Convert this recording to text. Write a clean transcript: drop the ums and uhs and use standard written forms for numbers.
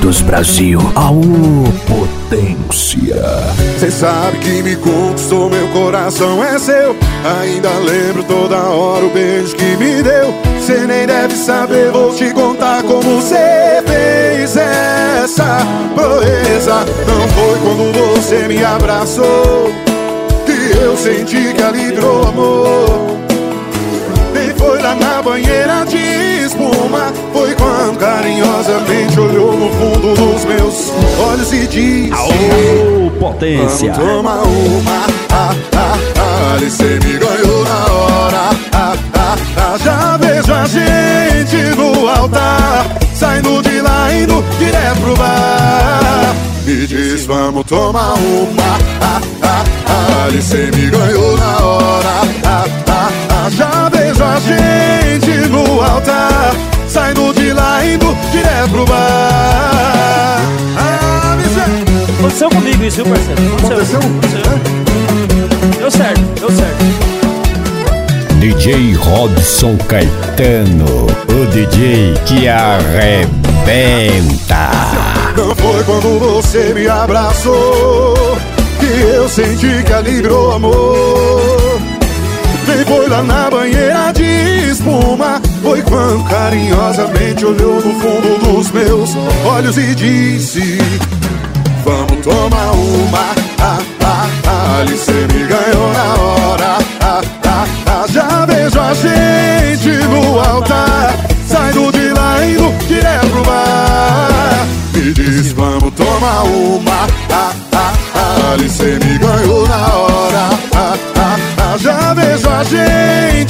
Unidos Brasil. Aô, potência. Cê sabe que me conquistou, meu coração é seu. Ainda lembro toda hora o beijo que me deu. Cê nem deve saber, vou te contar como cê fez essa proeza. Não foi quando você me abraçou que eu senti que ali virou amor. Nem foi lá na banheira de espuma. Foi quando carinhosamente olhou no fundo dos meus olhos e disse: aô, potência. Vamos tomar uma, ali cê me ganhou na hora. Já vejo a gente no altar, saindo de lá, indo direto pro bar. Me diz, vamos tomar uma, ali cê me ganhou na hora. Já vejo a gente no altar, saindo de lá, indo direto pro bar. Aconteceu comigo isso, viu, parceiro? Aconteceu. Deu certo, deu certo. DJ Robson Caetano, o DJ que arrebenta. Não foi quando você me abraçou que eu senti que ali virou amor. Nem foi lá na banheira de espuma. Foi quando carinhosamente olhou no fundo dos meus olhos e disse: vamos tomar uma, ali cê me ganhou na hora. Já vejo a gente no altar, saindo de lá, indo direto pro bar. Me diz, vamos tomar uma, ali cê me ganhou na hora. Já vejo a gente